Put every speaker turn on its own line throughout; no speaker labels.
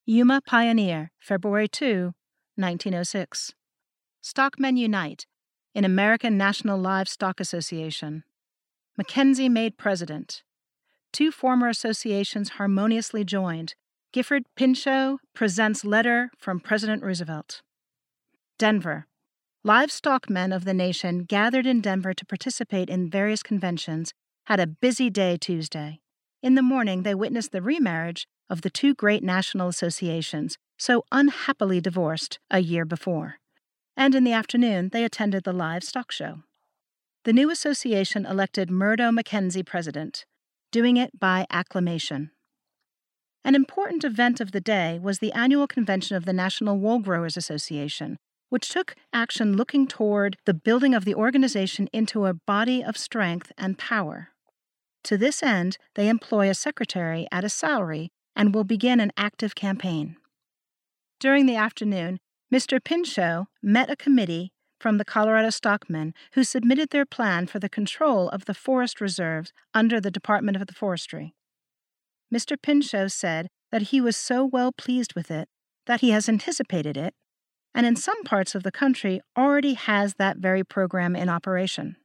Yuma Pioneer, February 2, 1906. Stockmen Unite in American National Livestock Association. Mackenzie made president. Two former associations harmoniously joined. Gifford Pinchot presents letter from President Roosevelt. Denver. Livestock men of the nation gathered in Denver to participate in various conventions had a busy day Tuesday. In the morning, they witnessed the remarriage of the two great national associations, so unhappily divorced a year before. And in the afternoon, they attended the live stock show. The new association elected Murdo Mackenzie president, doing it by acclamation. An important event of the day was the annual convention of the National Wool Growers Association, which took action looking toward the building of the organization into a body of strength and power. To this end, they employ a secretary at a salary and will begin an active campaign. During the afternoon, Mr. Pinchot met a committee from the Colorado stockmen who submitted their plan for the control of the forest reserves under the Department of the Forestry. Mr. Pinchot said that he was so well pleased with it that he has anticipated it, and in some parts of the country already has that very program in operation.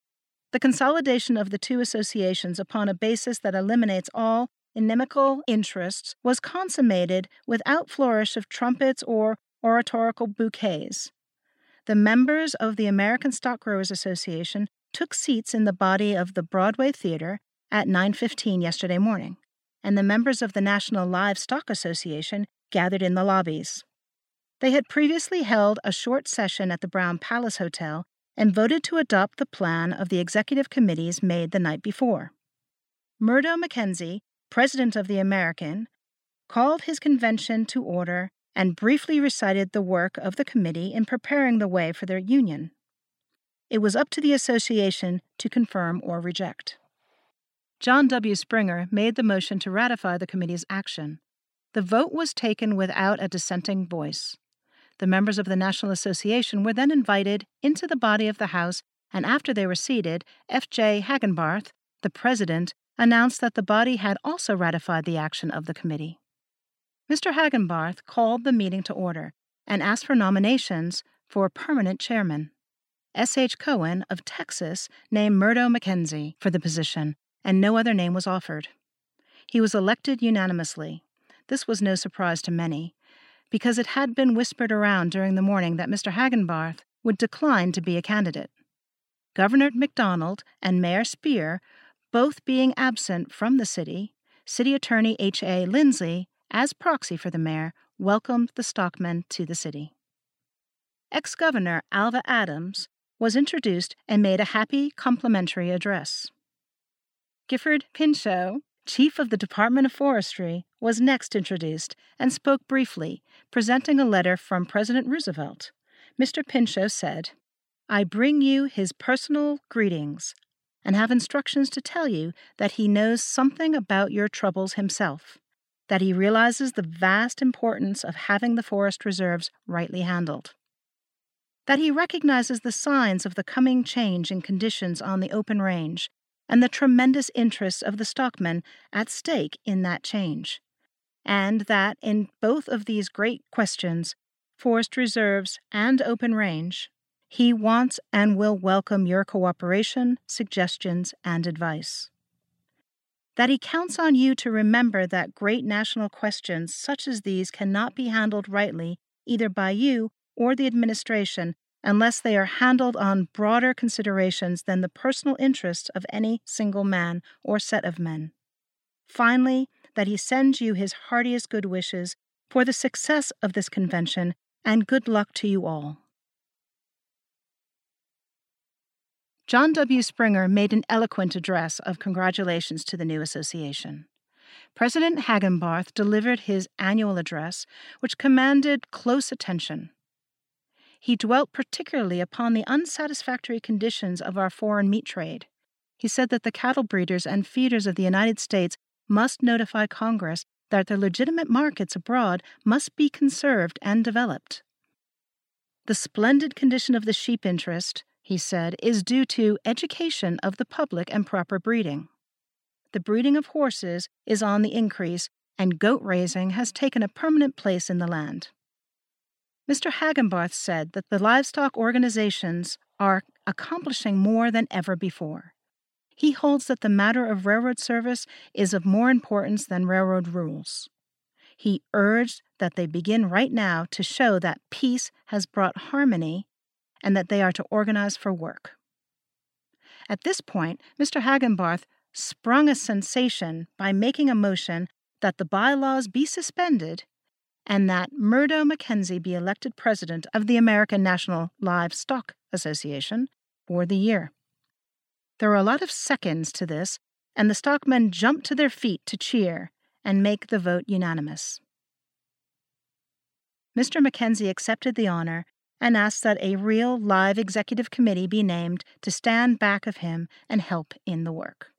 The consolidation of the two associations upon a basis that eliminates all inimical interests was consummated without flourish of trumpets or oratorical bouquets. The members of the American Stock Growers Association took seats in the body of the Broadway Theater at 9:15 yesterday morning, and the members of the National Livestock Association gathered in the lobbies. They had previously held a short session at the Brown Palace Hotel and voted to adopt the plan of the executive committees made the night before. Murdo Mackenzie, president of the American, called his convention to order and briefly recited the work of the committee in preparing the way for their union. It was up to the association to confirm or reject. John W. Springer made the motion to ratify the committee's action. The vote was taken without a dissenting voice. The members of the National Association were then invited into the body of the House, and after they were seated, F.J. Hagenbarth, the president, announced that the body had also ratified the action of the committee. Mr. Hagenbarth called the meeting to order and asked for nominations for a permanent chairman. S.H. Cohen of Texas named Murdo Mackenzie for the position, and no other name was offered. He was elected unanimously. This was no surprise to many, because it had been whispered around during the morning that Mr. Hagenbarth would decline to be a candidate. Governor McDonald and Mayor Speer, both being absent from the city, City Attorney H.A. Lindsley, as proxy for the mayor, welcomed the stockmen to the city. Ex-Governor Alva Adams was introduced and made a happy, complimentary address. Gifford Pinchot, Chief of the Department of Forestry, was next introduced and spoke briefly, presenting a letter from President Roosevelt. Mr. Pinchot said, "I bring you his personal greetings and have instructions to tell you that he knows something about your troubles himself, that he realizes the vast importance of having the forest reserves rightly handled, that he recognizes the signs of the coming change in conditions on the open range and the tremendous interests of the stockmen at stake in that change, and that in both of these great questions, forest reserves and open range, he wants and will welcome your cooperation, suggestions, and advice. That he counts on you to remember that great national questions such as these cannot be handled rightly either by you or the administration unless they are handled on broader considerations than the personal interests of any single man or set of men. Finally, that he sends you his heartiest good wishes for the success of this convention and good luck to you all." John W. Springer made an eloquent address of congratulations to the new association. President Hagenbarth delivered his annual address, which commanded close attention. He dwelt particularly upon the unsatisfactory conditions of our foreign meat trade. He said that the cattle breeders and feeders of the United States must notify Congress that their legitimate markets abroad must be conserved and developed. The splendid condition of the sheep interest, he said, is due to education of the public and proper breeding. The breeding of horses is on the increase, and goat raising has taken a permanent place in the land. Mr. Hagenbarth said that the livestock organizations are accomplishing more than ever before. He holds that the matter of railroad service is of more importance than railroad rules. He urged that they begin right now to show that peace has brought harmony and that they are to organize for work. At this point, Mr. Hagenbarth sprung a sensation by making a motion that the bylaws be suspended and that Murdo Mackenzie be elected president of the American National Livestock Association for the year. There were a lot of seconds to this, and the stockmen jumped to their feet to cheer and make the vote unanimous. Mr. Mackenzie accepted the honor and asked that a real live executive committee be named to stand back of him and help in the work.